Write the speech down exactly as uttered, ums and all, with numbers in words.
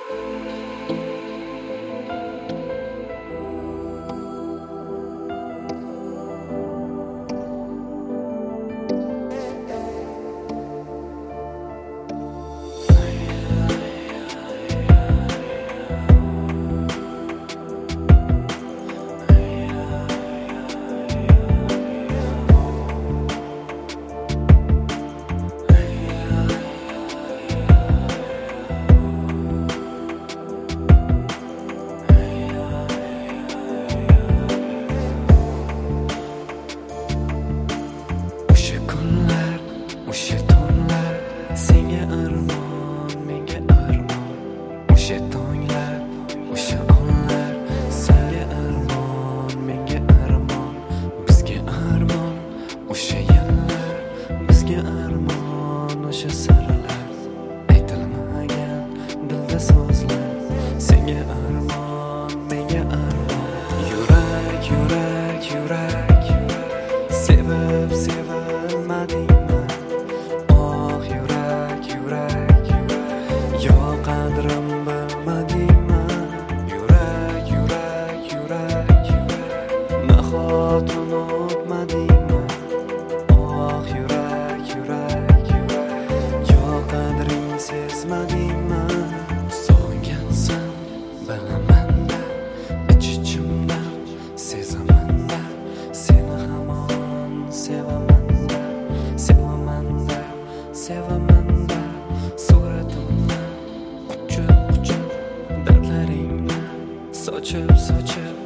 O'sha tunlar senga armon, menga armon. O'sha tonglar, o'sha onlar senga armon, menga armon. Bizga armon, o'sha yillar bizga armon, o'sha sirlar aytilmagan dilda so'zlar senga armon, menga armon. Yurak, yurak, yurak sevib sevilmading. Qadrim bilmadingmi? Yurak, yurak, yurak nahot unutmadingmi? Oh yurak, yurak, yo qadring sezmadingmi? Sog'ingansan bilaman-da, ich-ichimdan sezaman-da, seni hamon sevaman-da, sevaman-da, sevaman-da. Suratimni quchib quchib dardlaringni sochib sochib